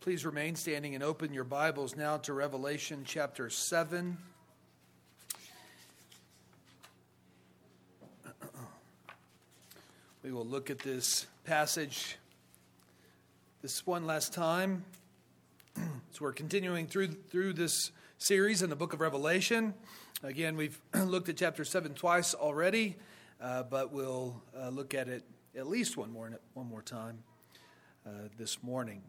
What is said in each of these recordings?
Please remain standing and open your Bibles now to Revelation chapter 7. We will look at this passage this one last time. So we're continuing through this series in the book of Revelation. Again, we've looked at chapter 7 twice already, but we'll look at it at least one more time this morning.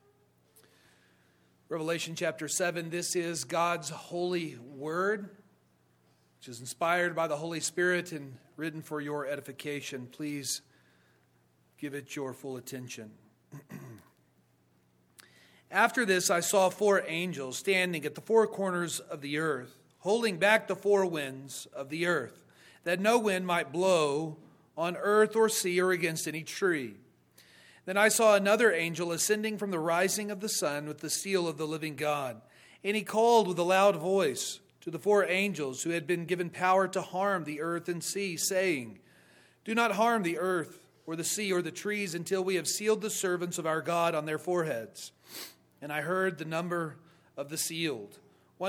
Revelation chapter 7, this is God's holy word, which is inspired by the Holy Spirit and written for your edification. Please give it your full attention. After this, I saw 4 angels standing at the 4 corners of the earth, holding back the 4 winds of the earth, that no wind might blow on earth or sea or against any tree. Then I saw another angel ascending from the rising of the sun with the seal of the living God. And he called with a loud voice to the 4 angels who had been given power to harm the earth and sea, saying, "Do not harm the earth or the sea or the trees until we have sealed the servants of our God on their foreheads." And I heard the number of the sealed,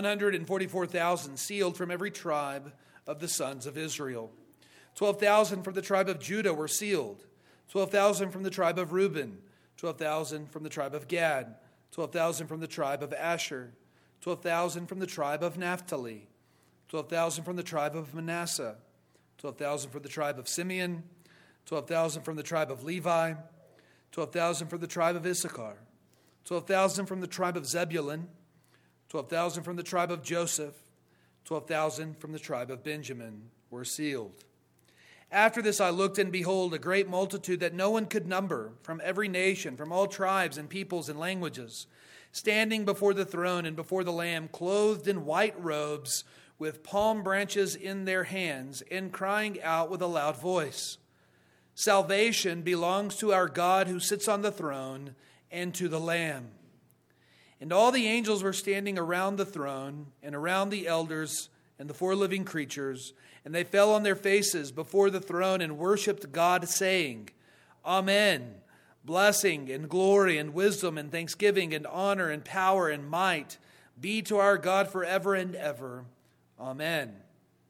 144,000 sealed from every tribe of the sons of Israel. 12,000 from the tribe of Judah were sealed, 12,000 from the tribe of Reuben, 12,000 from the tribe of Gad, 12,000 from the tribe of Asher, 12,000 from the tribe of Naphtali, 12,000 from the tribe of Manasseh, 12,000 from the tribe of Simeon, 12,000 from the tribe of Levi, 12,000 from the tribe of Issachar, 12,000 from the tribe of Zebulun, 12,000 from the tribe of Joseph, 12,000 from the tribe of Benjamin were sealed. After this I looked, and behold, a great multitude that no one could number, from every nation, from all tribes and peoples and languages, standing before the throne and before the Lamb, clothed in white robes, with palm branches in their hands, and crying out with a loud voice, "Salvation belongs to our God who sits on the throne and to the Lamb." And all the angels were standing around the throne and around the elders and the 4 living creatures, and they fell on their faces before the throne and worshipped God, saying, "Amen. Blessing and glory and wisdom and thanksgiving and honor and power and might be to our God forever and ever. Amen."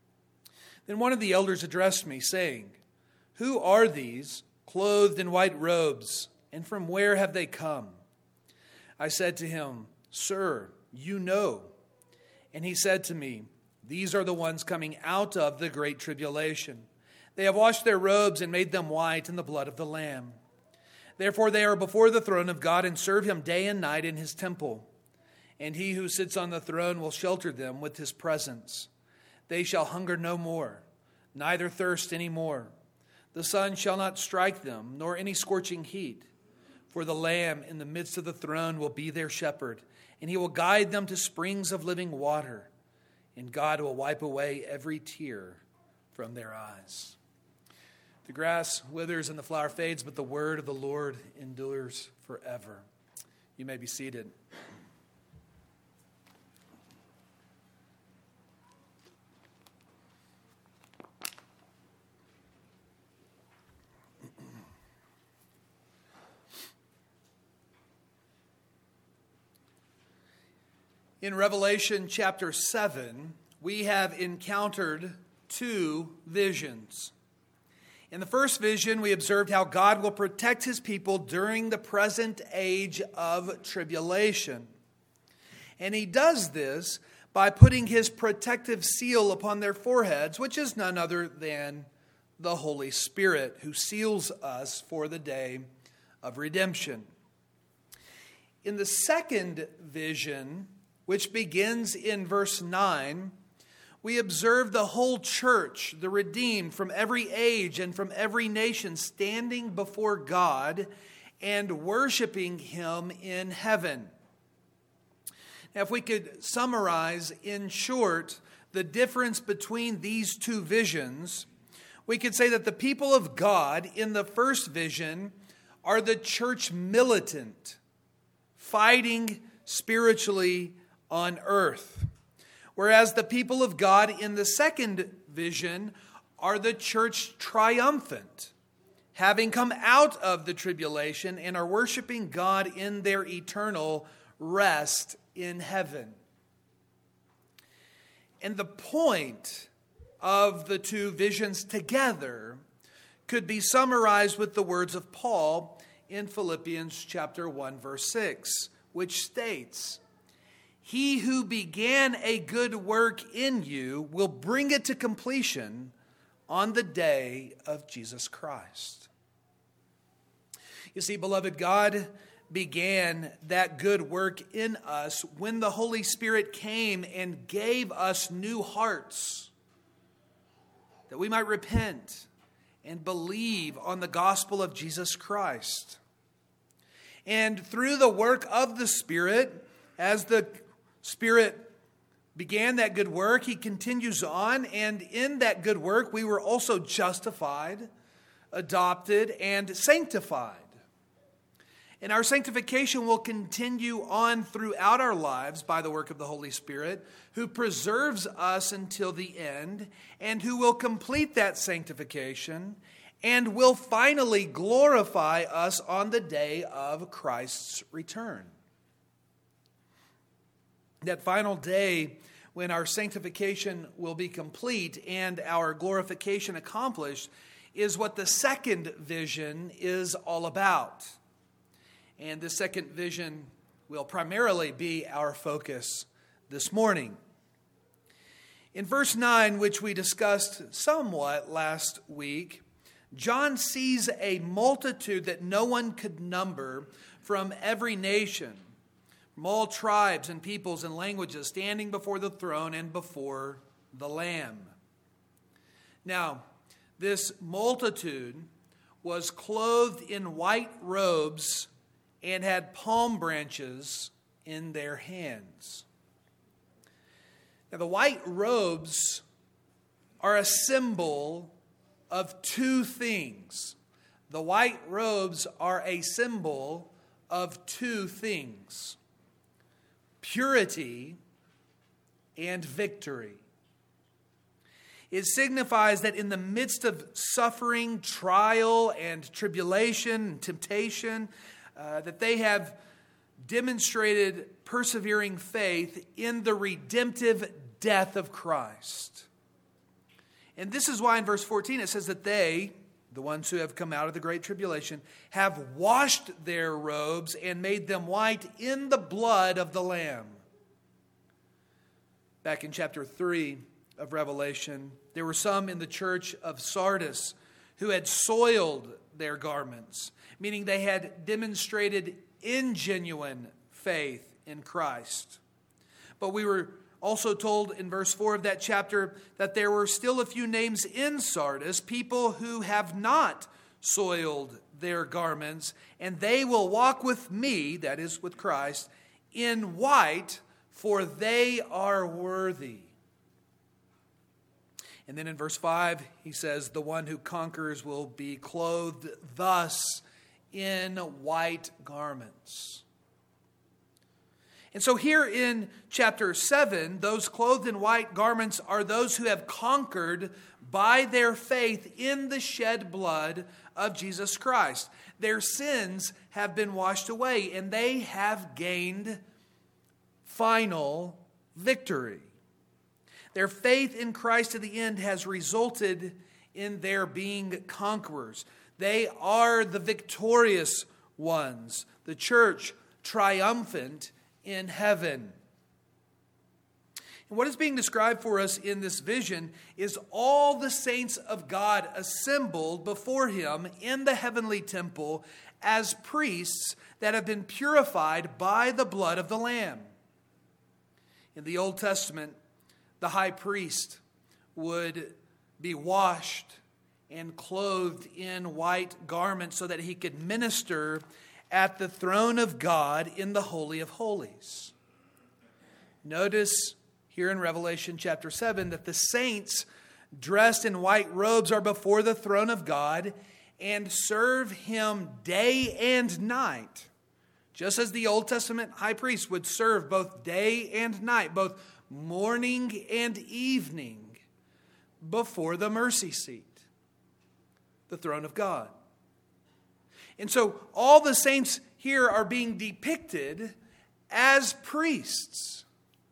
Then one of the elders addressed me, saying, "Who are these, clothed in white robes, and from where have they come?" I said to him, "Sir, you know." And he said to me, "These are the ones coming out of the great tribulation. They have washed their robes and made them white in the blood of the Lamb. Therefore they are before the throne of God and serve him day and night in his temple. And he who sits on the throne will shelter them with his presence. They shall hunger no more, neither thirst any more. The sun shall not strike them, nor any scorching heat. For the Lamb in the midst of the throne will be their shepherd, and he will guide them to springs of living water. And God will wipe away every tear from their eyes." The grass withers and the flower fades, but the word of the Lord endures forever. You may be seated. In Revelation chapter 7, we have encountered 2 visions. In the first vision, we observed how God will protect his people during the present age of tribulation. And he does this by putting his protective seal upon their foreheads, which is none other than the Holy Spirit, who seals us for the day of redemption. In the second vision, which begins in verse 9, we observe the whole church, the redeemed from every age and from every nation, standing before God and worshiping him in heaven. Now, if we could summarize in short the difference between these 2 visions, we could say that the people of God in the first vision are the church militant, fighting spiritually on earth. Whereas the people of God in the second vision are the church triumphant, having come out of the tribulation and are worshiping God in their eternal rest in heaven. And the point of the two visions together could be summarized with the words of Paul in Philippians chapter 1, verse 6, which states, "He who began a good work in you will bring it to completion on the day of Jesus Christ." You see, beloved, God began that good work in us when the Holy Spirit came and gave us new hearts, that we might repent and believe on the gospel of Jesus Christ. And through the work of the Spirit, as the Spirit began that good work, He continues on, and in that good work we were also justified, adopted, and sanctified. And our sanctification will continue on throughout our lives by the work of the Holy Spirit, who preserves us until the end, and who will complete that sanctification and will finally glorify us on the day of Christ's return. That final day when our sanctification will be complete and our glorification accomplished is what the second vision is all about. And the second vision will primarily be our focus this morning. In verse 9, which we discussed somewhat last week, John sees a multitude that no one could number from every nation, from all tribes and peoples and languages, standing before the throne and before the Lamb. Now, this multitude was clothed in white robes and had palm branches in their hands. Now, the white robes are a symbol of two things. The white robes are a symbol of two things: purity and victory. It signifies that in the midst of suffering, trial, and tribulation, and temptation, that they have demonstrated persevering faith in the redemptive death of Christ. And this is why in verse 14 it says that they, the ones who have come out of the great tribulation, have washed their robes and made them white in the blood of the Lamb. Back in chapter 3 of Revelation, there were some in the church of Sardis who had soiled their garments, meaning they had demonstrated ingenuine faith in Christ. But we were also told in verse 4 of that chapter that there were still a few names in Sardis, people who have not soiled their garments, and they will walk with me, that is with Christ, in white, for they are worthy. And then in verse 5, he says, the one who conquers will be clothed thus in white garments. And so here in chapter 7, those clothed in white garments are those who have conquered by their faith in the shed blood of Jesus Christ. Their sins have been washed away, and they have gained final victory. Their faith in Christ to the end has resulted in their being conquerors. They are the victorious ones, the church triumphant in heaven. And what is being described for us in this vision is all the saints of God assembled before Him in the heavenly temple as priests that have been purified by the blood of the Lamb. In the Old Testament, the high priest would be washed and clothed in white garments so that he could minister at the throne of God in the Holy of Holies. Notice here in Revelation chapter 7 that the saints dressed in white robes are before the throne of God and serve Him day and night, just as the Old Testament high priest would serve both day and night, both morning and evening, before the mercy seat, the throne of God. And so all the saints here are being depicted as priests.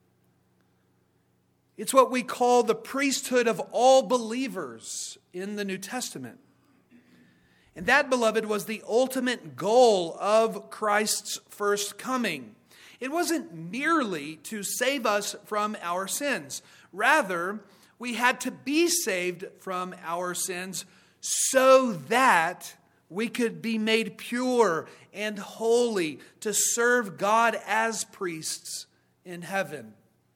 It's what we call the priesthood of all believers in the New Testament. And that, beloved, was the ultimate goal of Christ's first coming. It wasn't merely to save us from our sins. Rather, we had to be saved from our sins so that we could be made pure and holy to serve God as priests in heaven.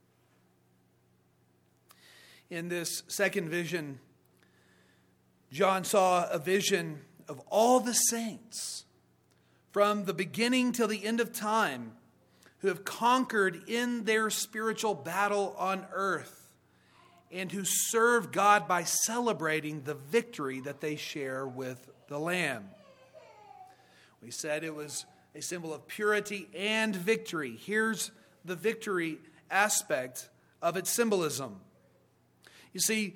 In this second vision, John saw a vision of all the saints from the beginning till the end of time who have conquered in their spiritual battle on earth and who serve God by celebrating the victory that they share with the Lamb. We said it was a symbol of purity and victory. Here's the victory aspect of its symbolism. You see,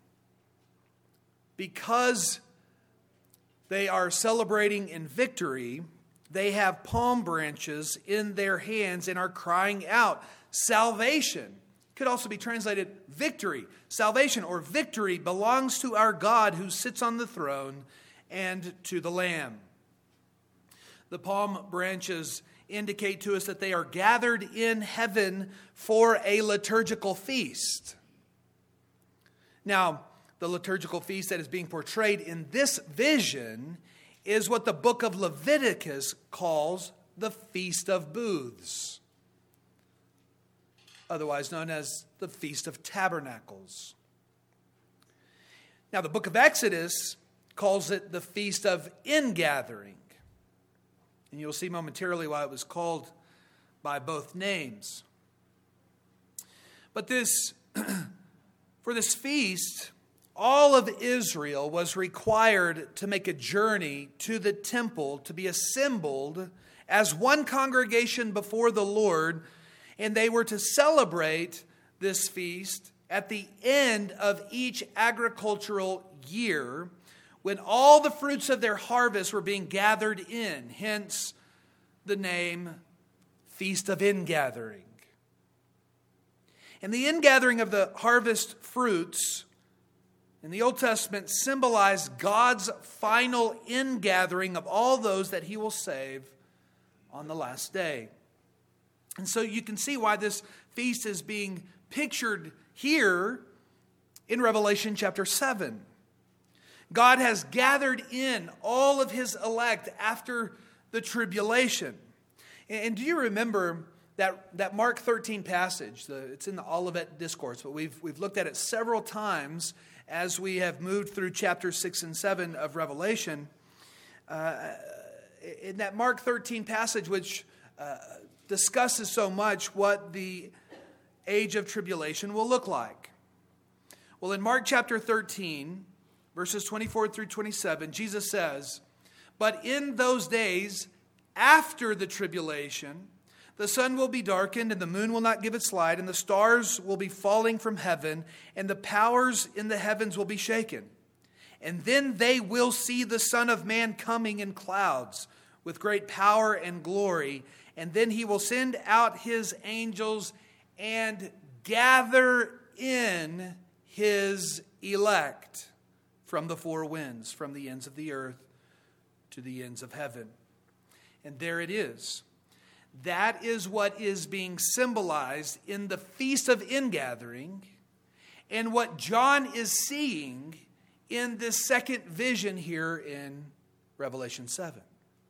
because they are celebrating in victory, they have palm branches in their hands and are crying out, salvation. Could also be translated victory. Salvation or victory belongs to our God who sits on the throne and to the Lamb. The palm branches indicate to us that they are gathered in heaven for a liturgical feast. Now, the liturgical feast that is being portrayed in this vision is what the book of Leviticus calls the Feast of Booths, otherwise known as the Feast of Tabernacles. Now, the book of Exodus calls it the Feast of Ingathering. And you'll see momentarily why it was called by both names. But for this feast, all of Israel was required to make a journey to the temple to be assembled as one congregation before the Lord, and they were to celebrate this feast at the end of each agricultural year when all the fruits of their harvest were being gathered in, hence the name Feast of Ingathering. And the ingathering of the harvest fruits in the Old Testament symbolized God's final ingathering of all those that he will save on the last day. And so you can see why this feast is being pictured here in Revelation chapter 7. God has gathered in all of his elect after the tribulation. And do you remember that Mark 13 passage? It's in the Olivet Discourse, but we've looked at it several times as we have moved through chapters 6 and 7 of Revelation. In that Mark 13 passage, which discusses so much what the age of tribulation will look like. Well, in Mark chapter 13, verses 24 through 27, Jesus says, "But in those days after the tribulation, the sun will be darkened, and the moon will not give its light, and the stars will be falling from heaven, and the powers in the heavens will be shaken. And then they will see the Son of Man coming in clouds with great power and glory. And then he will send out his angels and gather in his elect from the four winds, from the ends of the earth to the ends of heaven." And there it is. That is what is being symbolized in the Feast of Ingathering and what John is seeing in this second vision here in Revelation 7.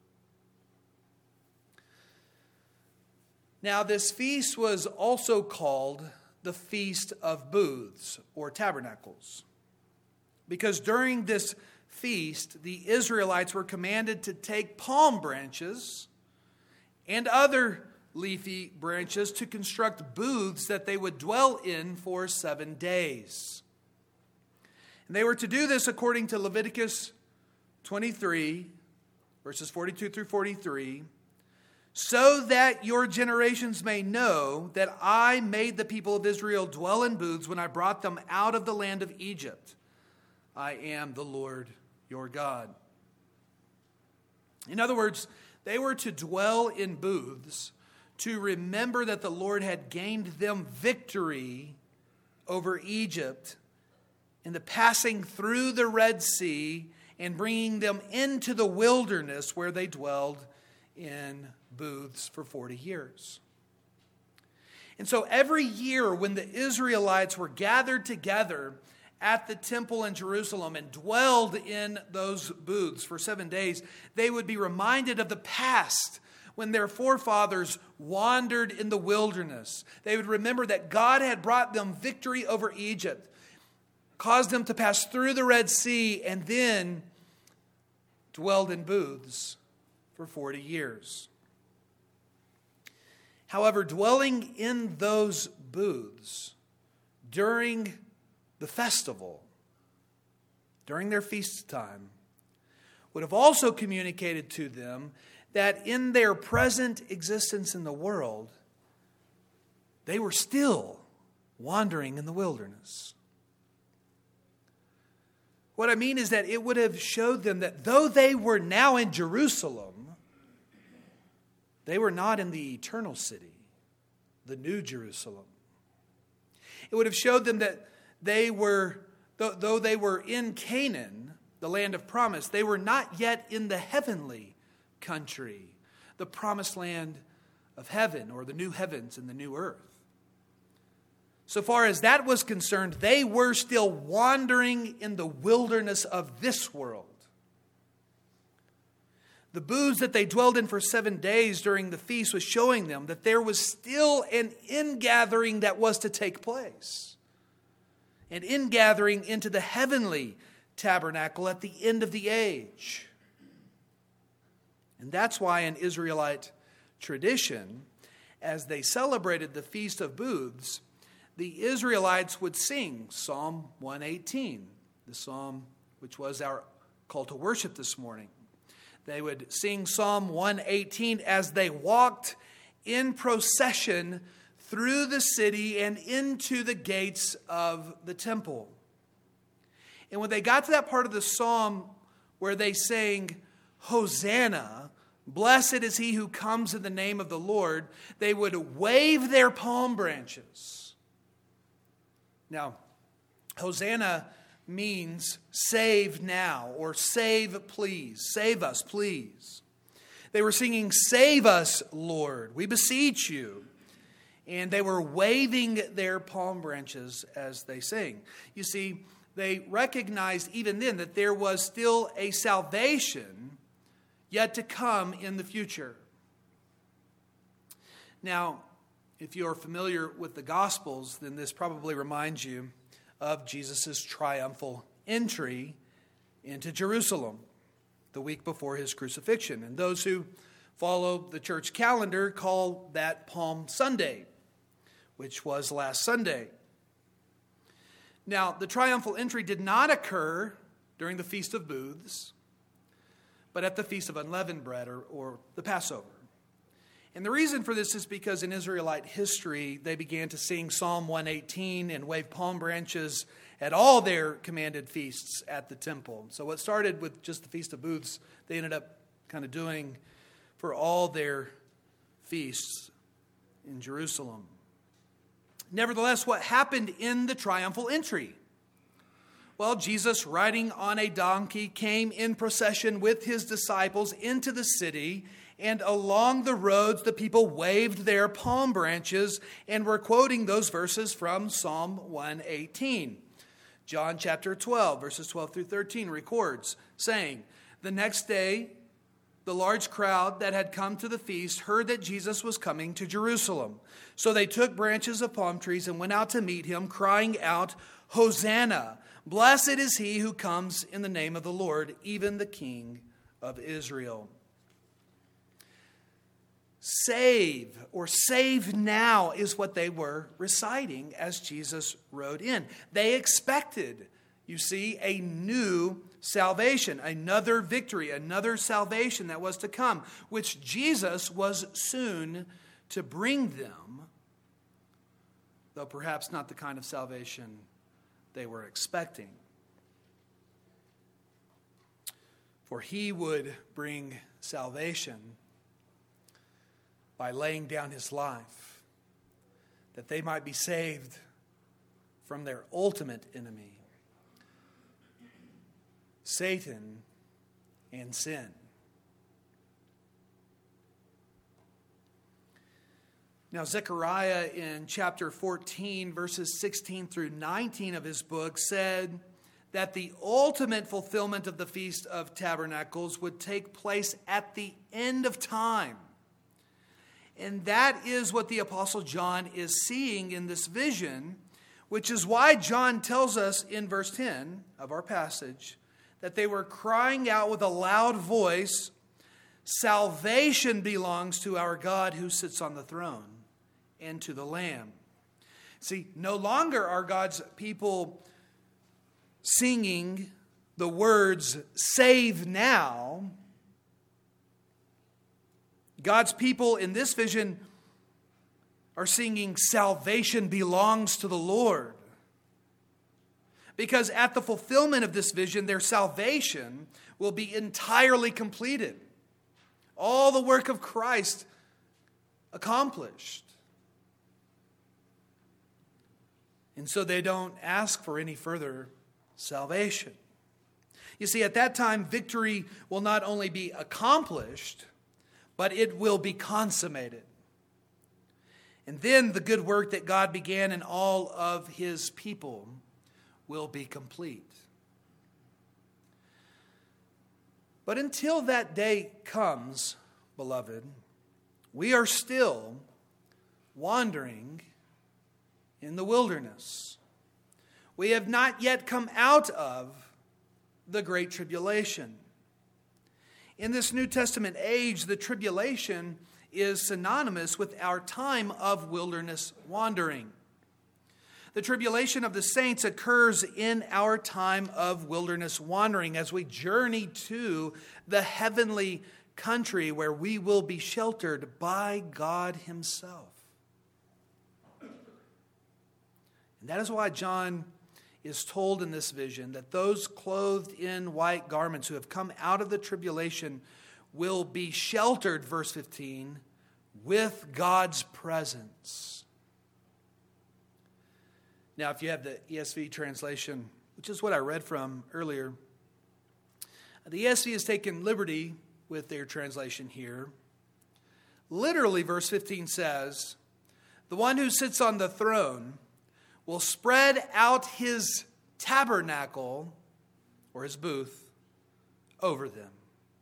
Now, this feast was also called the Feast of Booths or Tabernacles, because during this feast, the Israelites were commanded to take palm branches and other leafy branches to construct booths that they would dwell in for 7 days. And they were to do this according to Leviticus 23, verses 42 through 43, "so that your generations may know that I made the people of Israel dwell in booths when I brought them out of the land of Egypt. I am the Lord your God." In other words, they were to dwell in booths to remember that the Lord had gained them victory over Egypt in the passing through the Red Sea and bringing them into the wilderness where they dwelled in booths for 40 years. And so every year when the Israelites were gathered together at the temple in Jerusalem and dwelled in those booths for 7 days, they would be reminded of the past when their forefathers wandered in the wilderness. They would remember that God had brought them victory over Egypt, caused them to pass through the Red Sea, and then dwelled in booths for 40 years. However, dwelling in those booths during the festival, during their feast time, would have also communicated to them that in their present existence in the world, they were still wandering in the wilderness. What I mean is that it would have showed them that though they were now in Jerusalem, they were not in the eternal city, the New Jerusalem. It would have showed them that they were, though they were in Canaan, the land of promise, they were not yet in the heavenly country, the promised land of heaven, or the new heavens and the new earth. So far as that was concerned, they were still wandering in the wilderness of this world. The booths that they dwelled in for 7 days during the feast was showing them that there was still an ingathering that was to take place. An ingathering into the heavenly tabernacle at the end of the age. And that's why in Israelite tradition, as they celebrated the Feast of Booths, the Israelites would sing Psalm 118, the psalm which was our call to worship this morning. They would sing Psalm 118 as they walked in procession through the city and into the gates of the temple. And when they got to that part of the psalm where they sang, Hosanna, blessed is he who comes in the name of the Lord, they would wave their palm branches. Now, Hosanna means save now, or save please, save us please. They were singing, save us, Lord, we beseech you. And they were waving their palm branches as they sang. You see, they recognized even then that there was still a salvation yet to come in the future. Now, if you're familiar with the Gospels, then this probably reminds you of Jesus' triumphal entry into Jerusalem the week before his crucifixion. And those who follow the church calendar call that Palm Sunday, which was last Sunday. Now, the triumphal entry did not occur during the Feast of Booths, but at the Feast of Unleavened Bread, or the Passover. And the reason for this is because in Israelite history, they began to sing Psalm 118 and wave palm branches at all their commanded feasts at the temple. So what started with just the Feast of Booths, they ended up kind of doing for all their feasts in Jerusalem. Nevertheless, what happened in the triumphal entry? Well, Jesus, riding on a donkey, came in procession with his disciples into the city, and along the roads the people waved their palm branches and were quoting those verses from Psalm 118. John chapter 12, verses 12 through 13 records, saying, the next day, the large crowd that had come to the feast heard that Jesus was coming to Jerusalem. So they took branches of palm trees and went out to meet him, crying out, Hosanna! Blessed is he who comes in the name of the Lord, even the King of Israel. Save, or save now, is what they were reciting as Jesus rode in. They expected, you see, a new salvation, another victory, another salvation that was to come, which Jesus was soon to bring them, though perhaps not the kind of salvation they were expecting. For he would bring salvation by laying down his life, that they might be saved from their ultimate enemy, Satan and sin. Now, Zechariah in chapter 14, verses 16 through 19 of his book said that the ultimate fulfillment of the Feast of Tabernacles would take place at the end of time. And that is what the Apostle John is seeing in this vision, which is why John tells us in verse 10 of our passage that they were crying out with a loud voice, "Salvation belongs to our God who sits on the throne and to the Lamb." See, no longer are God's people singing the words, "Save now." God's people in this vision are singing, "Salvation belongs to the Lord." Because at the fulfillment of this vision, their salvation will be entirely completed. All the work of Christ accomplished. And so they don't ask for any further salvation. You see, at that time, victory will not only be accomplished, but it will be consummated. And then the good work that God began in all of his people will be complete. But until that day comes, beloved, we are still wandering in the wilderness. We have not yet come out of the Great Tribulation. In this New Testament age, the tribulation is synonymous with our time of wilderness wandering. The tribulation of the saints occurs in our time of wilderness wandering as we journey to the heavenly country where we will be sheltered by God himself. And that is why John is told in this vision that those clothed in white garments who have come out of the tribulation will be sheltered, verse 15, with God's presence. Now, if you have the ESV translation, which is what I read from earlier, the ESV has taken liberty with their translation here. Literally, verse 15 says, "The one who sits on the throne will spread out his tabernacle," or his booth, "over them."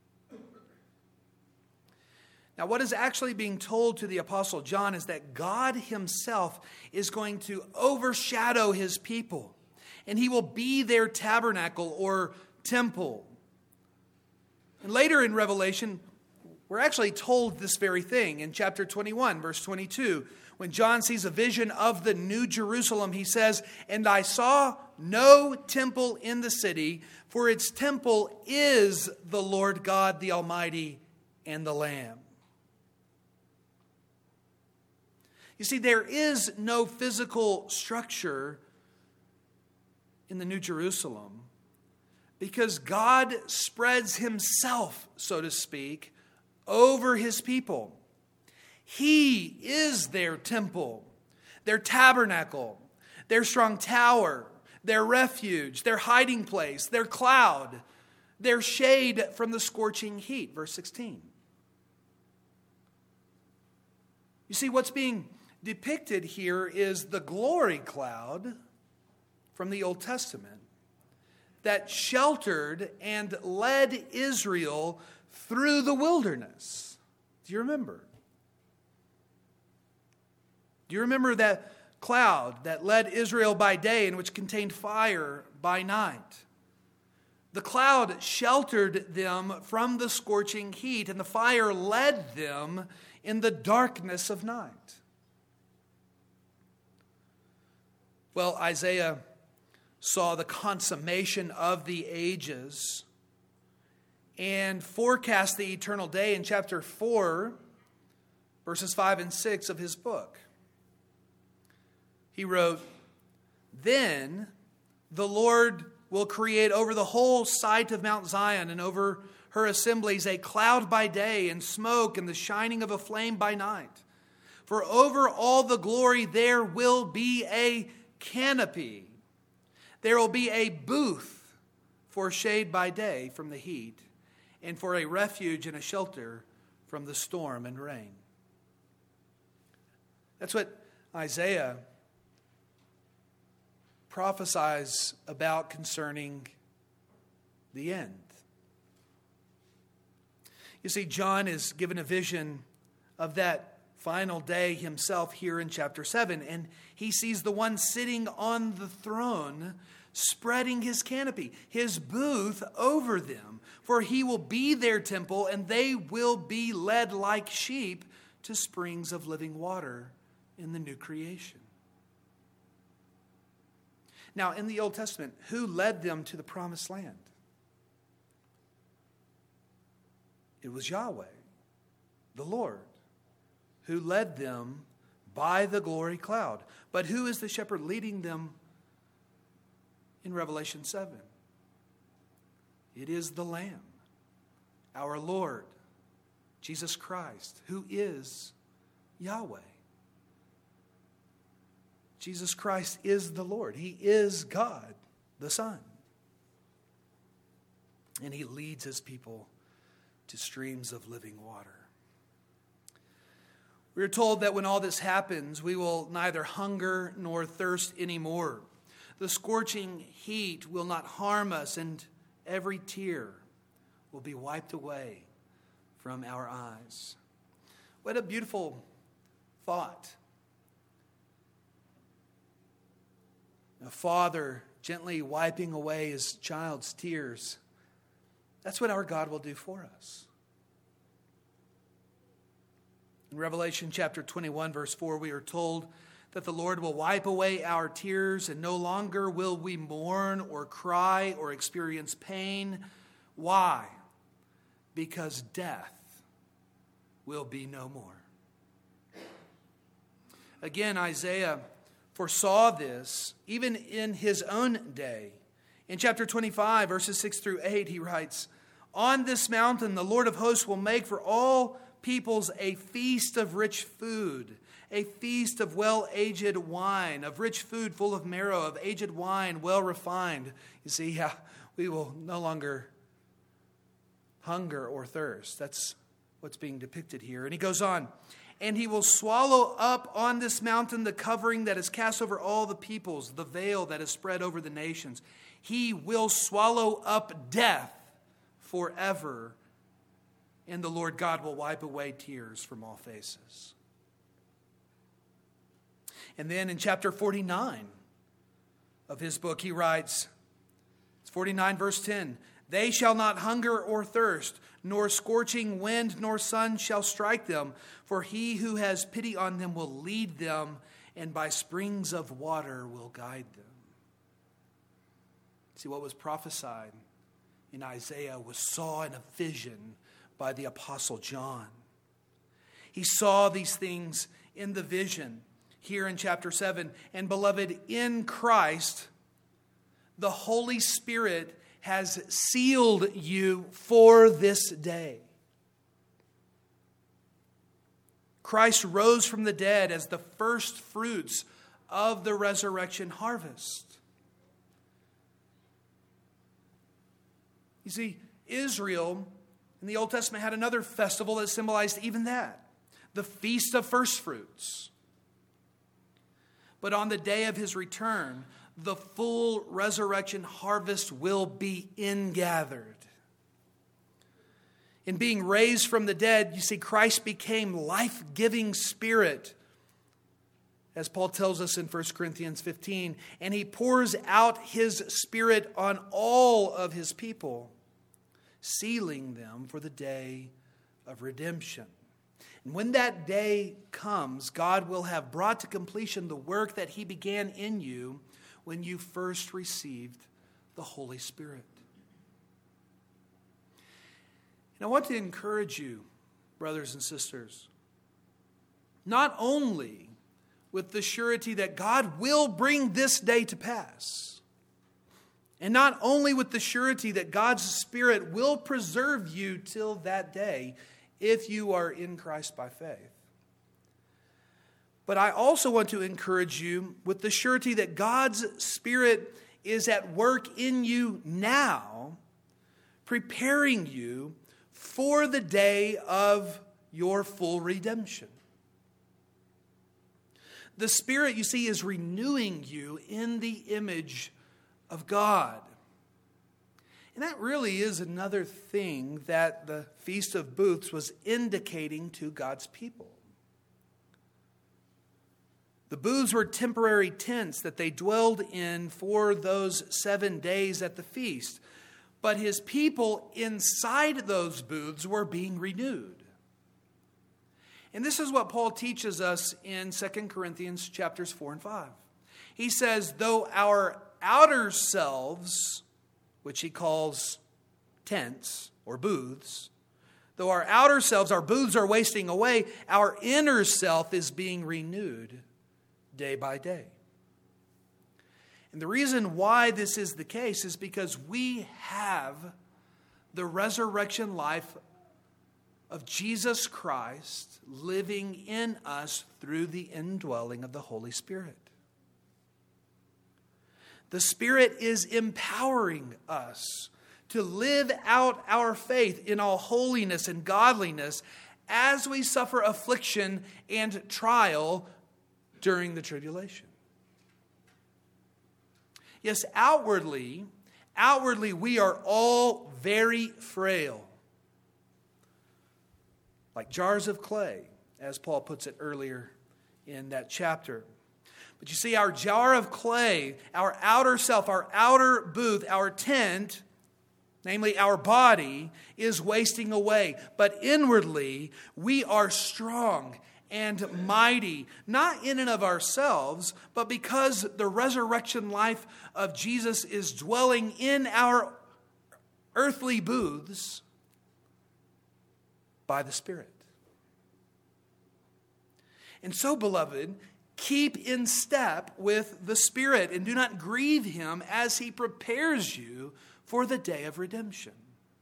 Now, what is actually being told to the Apostle John is that God himself is going to overshadow his people, and he will be their tabernacle or temple. And later in Revelation, we're actually told this very thing in chapter 21, verse 22. When John sees a vision of the New Jerusalem, he says, "And I saw no temple in the city, for its temple is the Lord God, the Almighty, and the Lamb." You see, there is no physical structure in the New Jerusalem because God spreads himself, so to speak, over his people. He is their temple, their tabernacle, their strong tower, their refuge, their hiding place, their cloud, their shade from the scorching heat. Verse 16. You see, what's being depicted here is the glory cloud from the Old Testament that sheltered and led Israel through the wilderness. Do you remember? Do you remember that cloud that led Israel by day and which contained fire by night? The cloud sheltered them from the scorching heat, and the fire led them in the darkness of night. Well, Isaiah saw the consummation of the ages and forecast the eternal day in chapter 4, verses 5 and 6 of his book. He wrote, "Then the Lord will create over the whole site of Mount Zion and over her assemblies a cloud by day and smoke and the shining of a flame by night. For over all the glory there will be a canopy. There will be a booth for shade by day from the heat, and for a refuge and a shelter from the storm and rain. That's what Isaiah prophesies about concerning the end. You see, John is given a vision of that final day himself here in chapter 7, and he sees the one sitting on the throne spreading his canopy, his booth over them, for he will be their temple, and they will be led like sheep to springs of living water in the new creation. Now, in the Old Testament, who led them to the promised land? It was Yahweh, the Lord, who led them by the glory cloud. But who is the shepherd leading them in Revelation 7? It is the Lamb, our Lord, Jesus Christ, who is Yahweh. Jesus Christ is the Lord. He is God, the Son. And he leads his people to streams of living water. We are told that when all this happens, we will neither hunger nor thirst anymore. The scorching heat will not harm us, and every tear will be wiped away from our eyes. What a beautiful thought. A father gently wiping away his child's tears. That's what our God will do for us. In Revelation chapter 21, verse 4, we are told that the Lord will wipe away our tears, and no longer will we mourn or cry or experience pain. Why? Because death will be no more. Again, Isaiah foresaw this even in his own day. In chapter 25, verses 6 through 8, he writes, "On this mountain the Lord of hosts will make for all peoples a feast of rich food, a feast of well-aged wine, of rich food full of marrow, of aged wine well refined." You see how we will no longer hunger or thirst. That's what's being depicted here. And he goes on, "And he will swallow up on this mountain the covering that is cast over all the peoples, the veil that is spread over the nations. He will swallow up death forever, and the Lord God will wipe away tears from all faces." And then in chapter 49 of his book, he writes, it's 49 verse 10, "They shall not hunger or thirst, nor scorching wind nor sun shall strike them, for he who has pity on them will lead them, and by springs of water will guide them." See, what was prophesied in Isaiah was saw in a vision by the Apostle John. He saw these things in the vision here in chapter 7. And beloved, in Christ, the Holy Spirit has sealed you for this day. Christ rose from the dead as the first fruits of the resurrection harvest. You see, Israel in the Old Testament had another festival that symbolized even that, the Feast of First Fruits. But on the day of his return, the full resurrection harvest will be ingathered. In being raised from the dead, you see, Christ became life-giving spirit, as Paul tells us in 1 Corinthians 15, and he pours out his Spirit on all of his people, sealing them for the day of redemption. And when that day comes, God will have brought to completion the work that he began in you when you first received the Holy Spirit. And I want to encourage you, brothers and sisters, not only with the surety that God will bring this day to pass, And not only with the surety that God's Spirit will preserve you till that day if you are in Christ by faith. But I also want to encourage you with the surety that God's Spirit is at work in you now, preparing you for the day of your full redemption. The Spirit, you see, is renewing you in the image of God. And that really is another thing that the Feast of Booths was indicating to God's people. The booths were temporary tents that they dwelled in for those 7 days at the feast. But his people inside those booths were being renewed. And this is what Paul teaches us in 2 Corinthians chapters 4 and 5. He says, though our outer selves, which he calls tents or booths, though our outer selves, our booths are wasting away, our inner self is being renewed day by day. And the reason why this is the case is because we have the resurrection life of Jesus Christ living in us through the indwelling of the Holy Spirit. The Spirit is empowering us to live out our faith in all holiness and godliness as we suffer affliction and trial during the tribulation. Yes, outwardly we are all very frail. Like jars of clay, as Paul puts it earlier in that chapter. But you see, our jar of clay, our outer self, our outer booth, our tent, namely our body, is wasting away. But inwardly, we are strong and mighty, not in and of ourselves, but because the resurrection life of Jesus is dwelling in our earthly booths by the Spirit. And so, beloved, keep in step with the Spirit and do not grieve him as he prepares you for the day of redemption.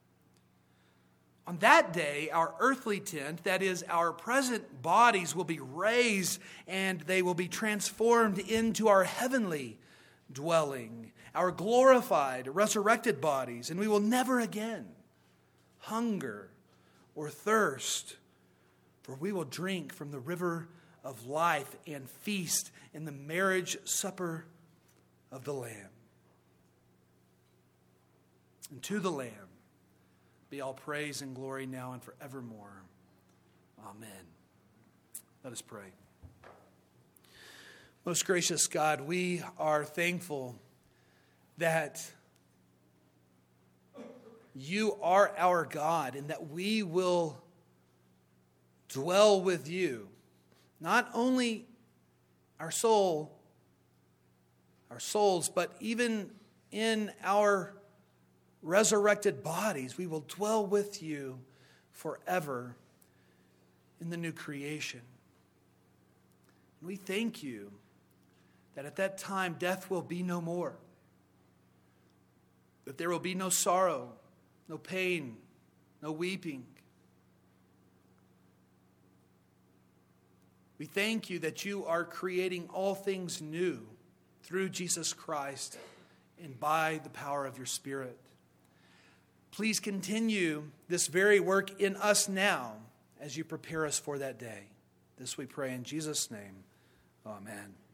On that day, our earthly tent, that is, our present bodies, will be raised and they will be transformed into our heavenly dwelling, our glorified, resurrected bodies, and we will never again hunger or thirst, for we will drink from the river of life and feast in the marriage supper of the Lamb. And to the Lamb be all praise and glory now and forevermore. Amen. Let us pray. Most gracious God, we are thankful that you are our God and that we will dwell with you. Not only our souls, but even in our resurrected bodies, we will dwell with you forever in the new creation. And we thank you that at that time death will be no more, that there will be no sorrow, no pain, no weeping. We thank you that you are creating all things new through Jesus Christ and by the power of your Spirit. Please continue this very work in us now as you prepare us for that day. This we pray in Jesus' name. Amen.